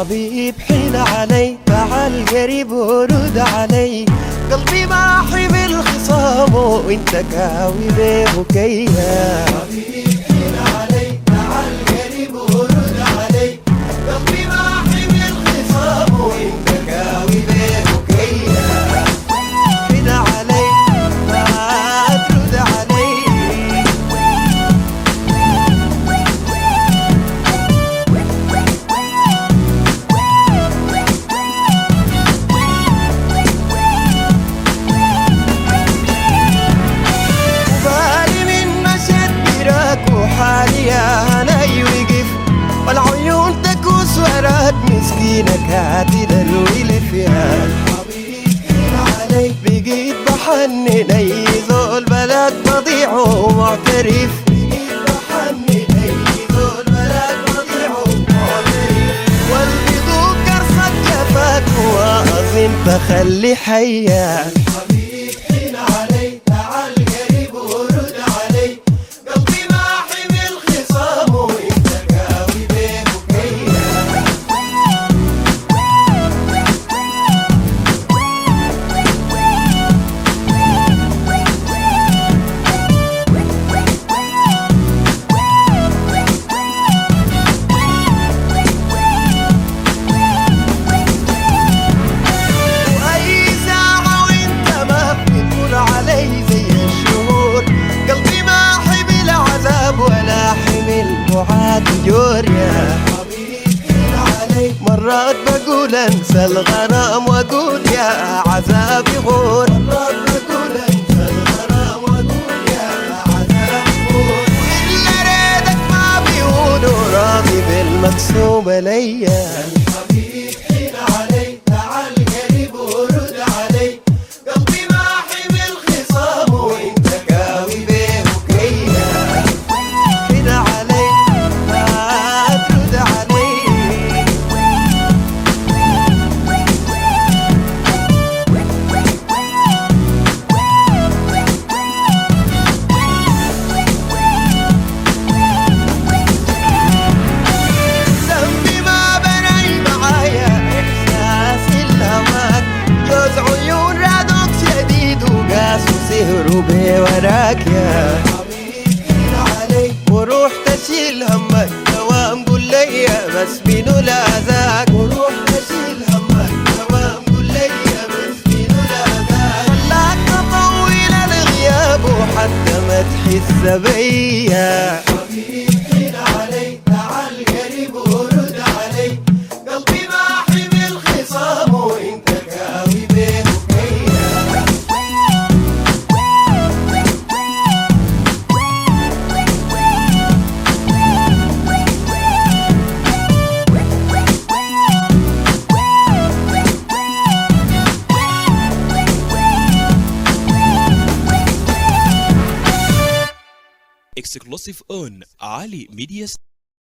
حبيب حين علي تعال قريب ورد علي، قلبي ما حمل الخصام وانت كاوي بيه وكيا. حبيب حين علي تعال قريب ورد علي، قلبي ما حمل الخصام وانت كاوي بيه وكيا. حين علي ما ترد علي، حالي أنا يوقف والعيون تكوس وراد مسكينك هاتي للويل فيها. حبيب حين علي بقيت بحنن أي ذول بلد مضيع ومعترف، بقيت بحنن أي ذول بلد مضيع ومعترف، والبيض كرصك جفاك وأظن تخلي حيا. حبيب حين علي تعال قريب ورد علي، جور يا حبيب حين علي. مرات بقول انسى الغرام واقول يا عذابي غور، مرات بقول انسى الغرام واقول يا عذابي غور، الا ريدك ما بيهون وراضي بالمكسوب ليا. حبيب حين علي تعال قريب ورد علي، قلبي ما حمل خصام وانت كاوي بيه وكيا. حين علي سهروا بي وراك يا حبيب حين علي، وروح تشيل همك دوام قول لي بس بينو لا ذاك، وروح تشيل همك دوام قول لي بس بينو لا ذاك، خلاك تطول الغياب وحتى ما تحس بيا. حبيب حين علي تعال قريب ورد علي، قلبي ما حمل خصام وانت كاوي بيه وكيا. Exclusive on Ali Media.